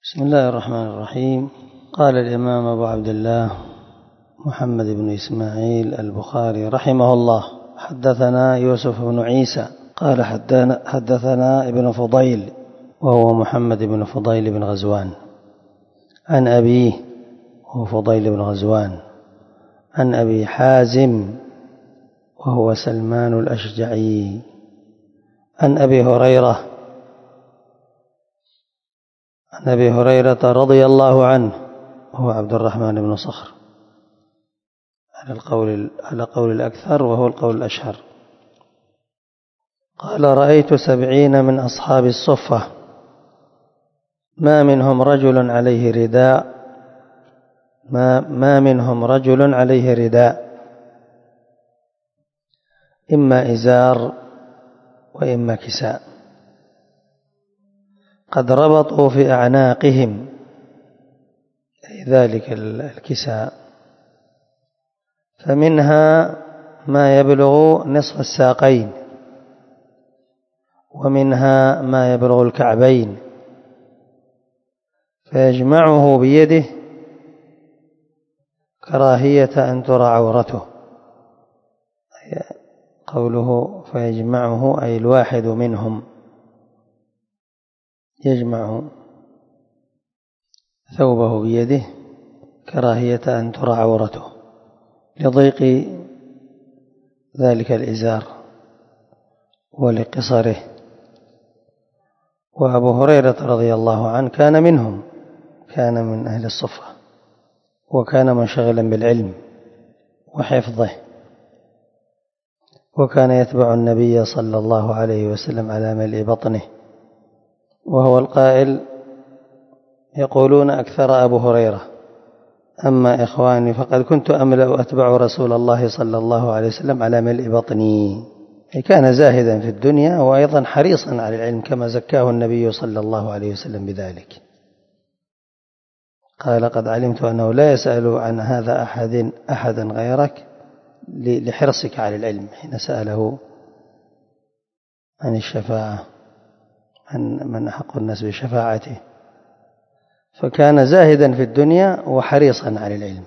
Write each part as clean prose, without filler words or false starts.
بسم الله الرحمن الرحيم. قال الإمام أبو عبد الله محمد بن إسماعيل البخاري رحمه الله: حدثنا يوسف بن عيسى قال حدثنا ابن فضيل وهو محمد بن فضيل بن غزوان عن أبيه وهو فضيل بن غزوان عن أبي حازم وهو سلمان الأشجعي عن أبي هريرة رضي الله عنه وهو عبد الرحمن بن صخر على قول الأكثر وهو القول الأشهر. قال: رأيت 70 من أصحاب الصفة ما منهم رجل عليه رداء إما إزار وإما كساء قد ربطوا في أعناقهم ذلك الكساء، فمنها ما يبلغ نصف الساقين ومنها ما يبلغ الكعبين، فيجمعه بيده كراهية أن ترى عورته. قوله فيجمعه أي الواحد منهم يجمع ثوبه بيده كراهية أن ترى عورته لضيق ذلك الإزار ولقصره. وأبو هريرة رضي الله عنه كان منهم، كان من أهل الصفة، وكان منشغلا بالعلم وحفظه، وكان يتبع النبي صلى الله عليه وسلم على ملء بطنه، وهو القائل: يقولون أكثر أبو هريرة، أما إخواني فقد كنت أملأ أتبع رسول الله صلى الله عليه وسلم على ملء بطني. كان زاهدا في الدنيا وأيضا حريصا على العلم كما زكاه النبي صلى الله عليه وسلم بذلك. قال: قد علمت أنه لا يسأل عن هذا أحدا غيرك لحرصك على العلم، حين سأله عن الشفاعة، من أحق الناس بشفاعته، فكان زاهدا في الدنيا وحريصا على العلم،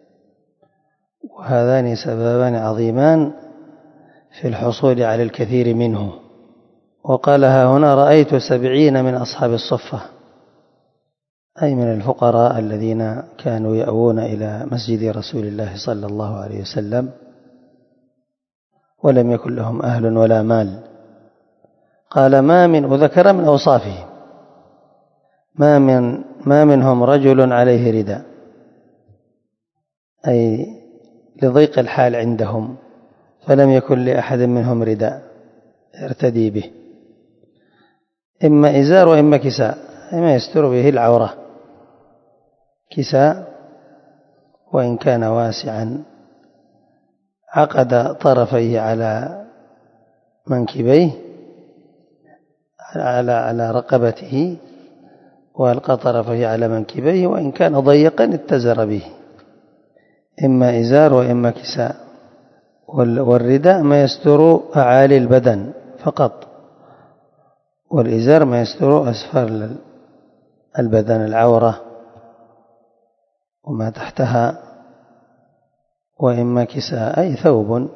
وهذان سببان عظيمان في الحصول على الكثير منه. وقالها هنا: رأيت 70 من أصحاب الصفة، أي من الفقراء الذين كانوا يأوون إلى مسجد رسول الله صلى الله عليه وسلم ولم يكن لهم أهل ولا مال. قال: وذكر من أوصافهم: ما منهم رجل عليه رداء، أي لضيق الحال عندهم، فلم يكن لأحد منهم رداء يرتدي به، إما إزار وإما كساء، ما يستر به العورة. كساء وإن كان واسعا عقد طرفيه على منكبيه على رقبته، وألقى طرفيه على منكبيه، وإن كان ضيقا اتزر به، إما إزار وإما كساء. والرداء ما يستر أعالي البدن فقط، والإزار ما يستر أسفل البدن، العورة وما تحتها. وإما كساء أي ثوب،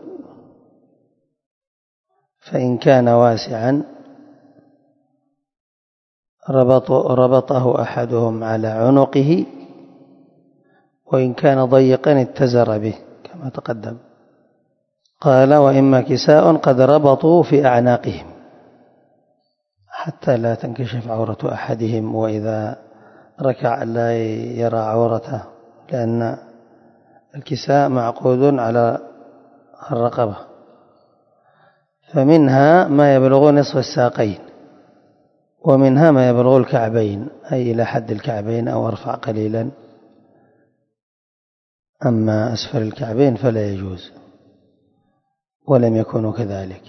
فإن كان واسعا ربطه أحدهم على عنقه، وإن كان ضيقا اتزر به كما تقدم. قال: وإما كساء قد ربطوا في أعناقهم حتى لا تنكشف عورة أحدهم، وإذا ركع لا يرى عورته، لأن الكساء معقود على الرقبة. فمنها ما يبلغ نصف الساقين ومنها ما يبلغ الكعبين، أي إلى حد الكعبين أو أرفع قليلا، أما أسفل الكعبين فلا يجوز، ولم يكونوا كذلك.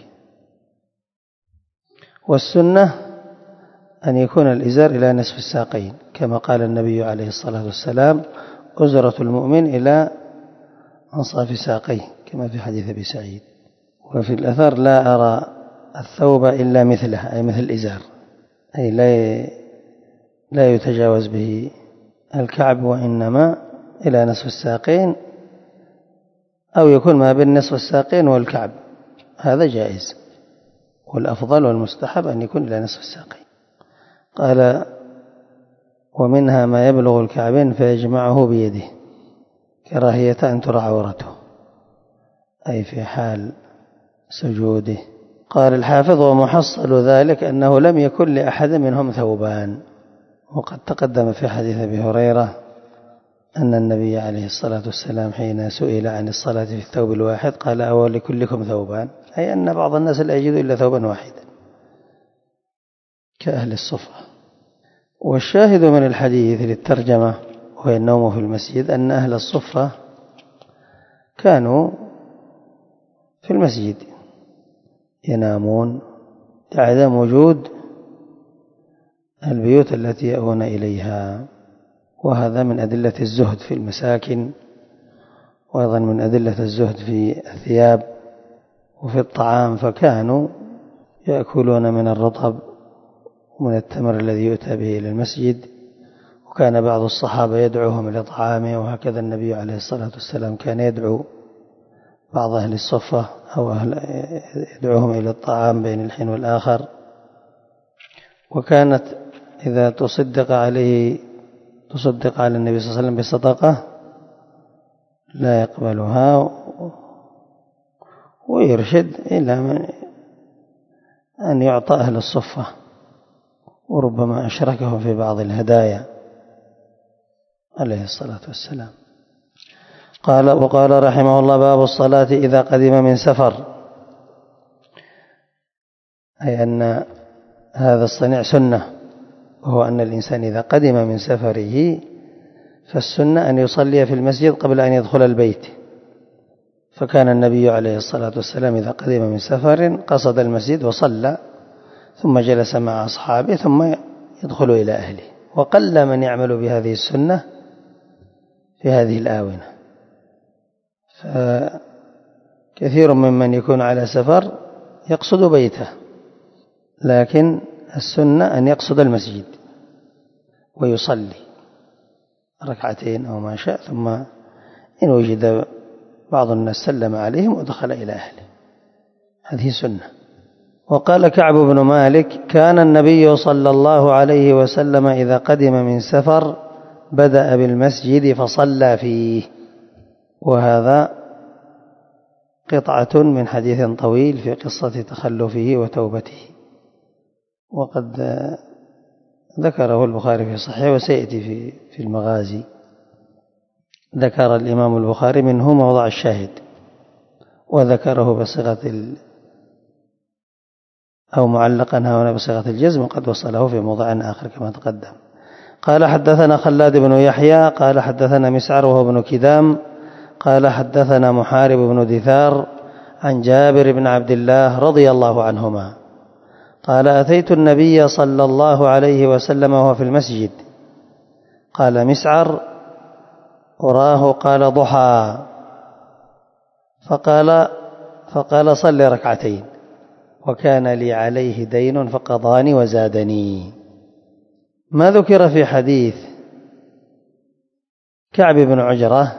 والسنة أن يكون الإزار إلى نصف الساقين، كما قال النبي عليه الصلاة والسلام: أزرة المؤمن إلى أنصاف ساقيه، كما في حديث أبي سعيد. وفي الأثر: لا أرى الثوب إلا مثله، أي مثل الإزار، أي لا يتجاوز به الكعب، وإنما إلى نصف الساقين، أو يكون ما بين نصف الساقين والكعب، هذا جائز، والأفضل والمستحب أن يكون إلى نصف الساقين. قال: ومنها ما يبلغ الكعبين فيجمعه بيده كراهية أن ترى عورته، أي في حال سجوده. قال الحافظ: ومحصل ذلك أنه لم يكن لأحد منهم ثوبان. وقد تقدم في حديث أبي هريرة أن النبي عليه الصلاة والسلام حين سئل عن الصلاة في الثوب الواحد قال: أو لكلكم ثوبان، أي أن بعض الناس لا يجد إلا ثوبا واحدا كأهل الصفة. والشاهد من الحديث للترجمة وهي النوم في المسجد أن أهل الصفة كانوا في المسجد ينامون لعدم وجود البيوت التي يأوون إليها، وهذا من أدلة الزهد في المساكن، وأيضا من أدلة الزهد في الثياب وفي الطعام، فكانوا يأكلون من الرطب ومن التمر الذي يؤتى به إلى المسجد، وكان بعض الصحابة يدعوهم إلى طعامه، وهكذا النبي عليه الصلاة والسلام كان يدعو بعض أهل الصفة أو يدعوهم إلى الطعام بين الحين والآخر. وكانت إذا تصدق على النبي صلى الله عليه وسلم بصدقة لا يقبلها، ويرشد إلى أن يعطى أهل الصفة، وربما أشركهم في بعض الهدايا عليه الصلاة والسلام. وقال رحمه الله: باب الصلاة إذا قدم من سفر، أي أن هذا الصنيع سنة، وهو أن الإنسان إذا قدم من سفره فالسنة أن يصلي في المسجد قبل أن يدخل البيت. فكان النبي عليه الصلاة والسلام إذا قدم من سفر قصد المسجد وصلى، ثم جلس مع أصحابه، ثم يدخل إلى أهله. وقل من يعمل بهذه السنة في هذه الآونة، فكثير ممن يكون على سفر يقصد بيته، لكن السنة أن يقصد المسجد ويصلي ركعتين أو ما شاء، ثم إن وجد بعض الناس سلم عليهم ودخل إلى أهله، هذه سنة. وقال كعب بن مالك: كان النبي صلى الله عليه وسلم إذا قدم من سفر بدأ بالمسجد فصلى فيه. وهذا قطعة من حديث طويل في قصة تخلفه وتوبته، وقد ذكره البخاري في صحيحه وسيأتي في المغازي. ذكر الإمام البخاري منه موضع الشاهد، وذكره بصيغة أو معلقا هنا بصيغة الجزم، وقد وصله في موضع آخر كما تقدم. قال: حدثنا خلاد بن يحيى قال حدثنا مسعر وهو بن كدام قال حدثنا محارب بن دثار عن جابر بن عبد الله رضي الله عنهما قال: أتيت النبي صلى الله عليه وسلم وهو في المسجد. قال مسعر: أراه قال ضحى، فقال صل ركعتين، وكان لي عليه دين فقضاني وزادني. ما ذكر في حديث كعب بن عجرة،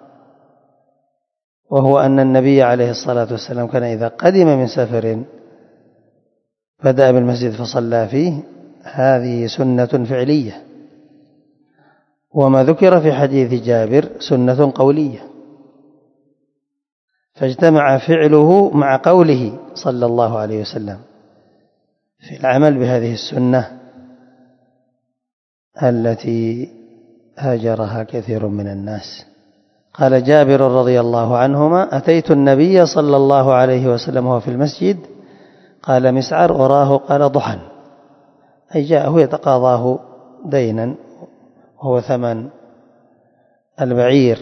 وهو أن النبي عليه الصلاة والسلام كان إذا قدم من سفر بدأ بالمسجد فصلى فيه، هذه سنة فعلية. وما ذكر في حديث جابر سنة قولية، فاجتمع فعله مع قوله صلى الله عليه وسلم في العمل بهذه السنة التي هاجرها كثير من الناس. قال جابر رضي الله عنهما: أتيت النبي صلى الله عليه وسلم وهو في المسجد. قال مسعر: أراه قال ضحى، أي جاءه يتقاضاه دينا، وهو ثمن البعير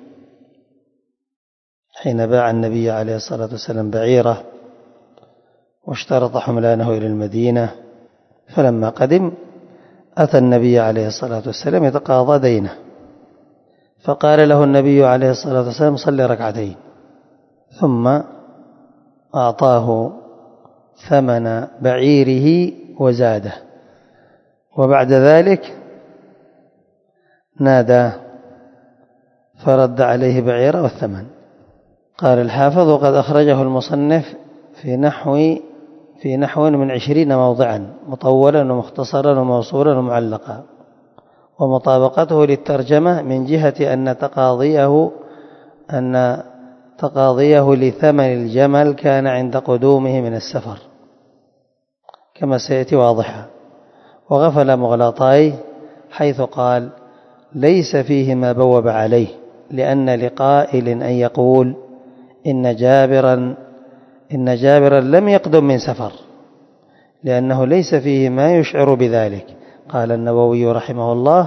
حين باع النبي عليه الصلاة والسلام بعيره واشترط حملانه إلى المدينة، فلما قدم أتى النبي عليه الصلاة والسلام يتقاضى دينه، فقال له النبي عليه الصلاة والسلام: صل ركعتين، ثم أعطاه ثمن بعيره وزاده، وبعد ذلك نادى فرد عليه بعيره والثمن. قال الحافظ: وقد أخرجه المصنف في نحو من 20 موضعا، مطولا ومختصرا وموصولا ومعلقا، ومطابقته للترجمة من جهة أن تقاضيه لثمن الجمل كان عند قدومه من السفر، كما سيأتي واضحا. وغفل مغلطاي حيث قال: ليس فيه ما بوب عليه، لأن لقائل أن يقول إن جابرا لم يقدم من سفر، لأنه ليس فيه ما يشعر بذلك. قال النووي رحمه الله: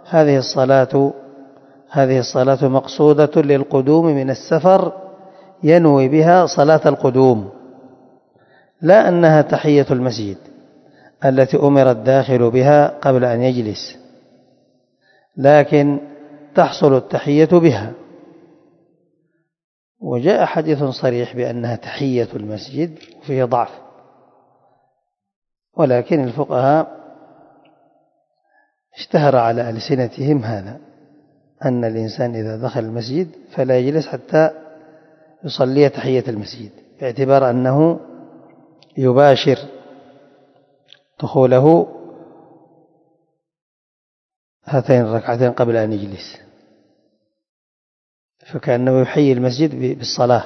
هذه الصلاة مقصودة للقدوم من السفر، ينوي بها صلاة القدوم، لا أنها تحية المسجد التي أمر الداخل بها قبل أن يجلس، لكن تحصل التحية بها. وجاء حديث صريح بأنها تحية المسجد وفيه ضعف، ولكن الفقهاء اشتهر على ألسنتهم هذا، أن الإنسان إذا دخل المسجد فلا يجلس حتى يصلي تحية المسجد، باعتبار أنه يباشر دخوله هاتين الركعتين قبل أن يجلس، فكأنه يحيي المسجد بالصلاة.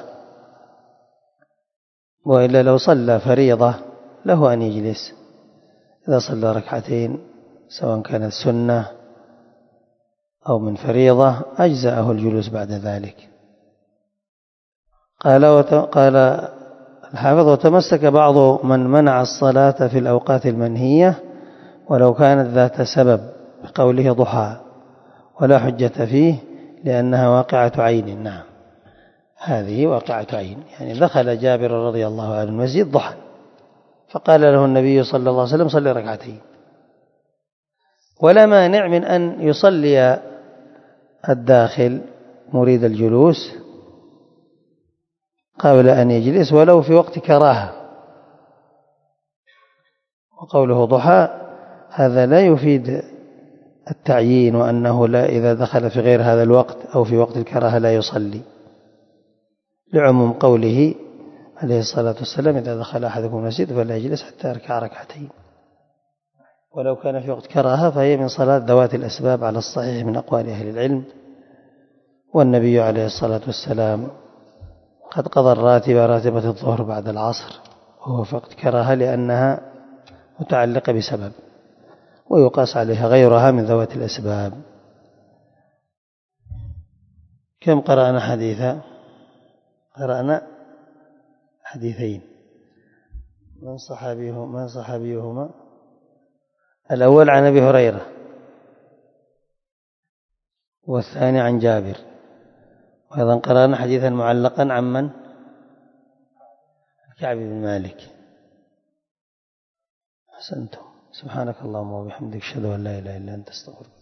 وإلا لو صلى فريضة له أن يجلس، إذا صلى ركعتين سواء كانت سنة أو من فريضة أجزأه الجلوس بعد ذلك. قال الحافظ: وتمسك بعض من منع الصلاة في الأوقات المنهية ولو كانت ذات سبب بقوله ضحى، ولا حجة فيه لأنها واقعة عين. نعم، هذه واقعة عين، يعني دخل جابر رضي الله عنه المسجد ضحى، فقال له النبي صلى الله عليه وسلم: صلي ركعتين. ولا مانع من أن يصلي الداخل مريد الجلوس قبل أن يجلس ولو في وقت كراهة. وقوله ضحى هذا لا يفيد التعيين، وأنه لا إذا دخل في غير هذا الوقت أو في وقت الكراهة لا يصلي، لعموم قوله عليه الصلاة والسلام: إذا دخل أحدكم المسجد فلا يجلس حتى يركع ركعتين. ولو كان في وقت كراهة فهي من صلاة ذوات الأسباب على الصحيح من أقوال أهل العلم. والنبي عليه الصلاة والسلام قد قضى راتبة الظهر بعد العصر وهو في وقت كراهة لأنها متعلقة بسبب، ويقاس عليها غيرها من ذوات الأسباب. كم قرأنا حديثا؟ قرأنا حديثين. من صحابيهما؟ الأول عن أبي هريرة، والثاني عن جابر. وأيضا قرأنا حديثا معلقا عن من؟ كعب بن مالك. أحسنتم. سبحانك اللهم وبحمدك، أشهد أن لا إله إلا أنت، أستغفرك.